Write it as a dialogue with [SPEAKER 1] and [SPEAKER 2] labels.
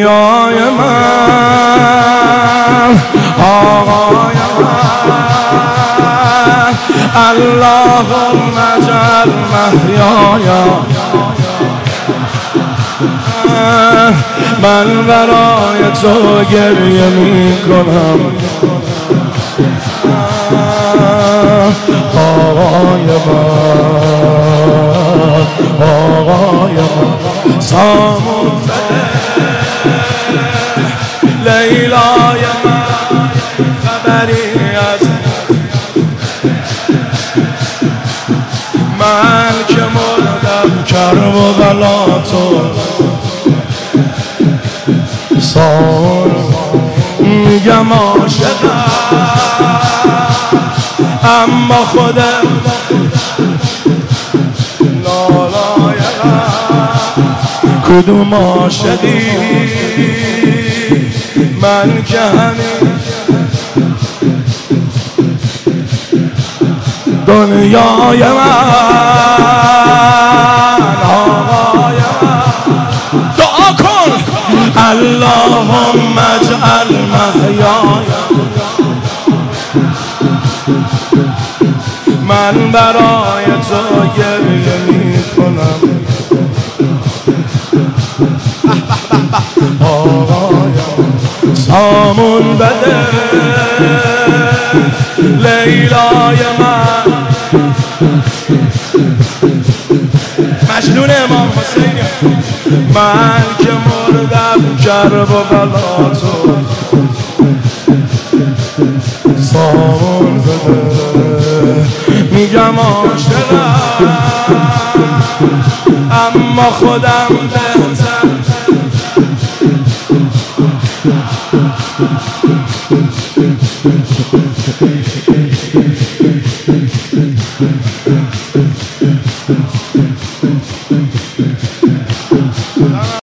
[SPEAKER 1] دنیای من آقای من اللهم اجعل محیای من برای تو گریه می کنم آقای من آقای من سامون لیلای من خبری از من که مردم کرب و بلا تو سامون میگم عاشقم اما خودم نالایقم کدوم عاشقی من که همین دنیای من آقای من دعا کن اللهم اجعل محیای من برای تو گریه می کنم آقایم سامون بده لیلای من مجنون امام حسین من که مردم کرب و بلا تو سامون بده میگم عاشقم اما خودم بهتر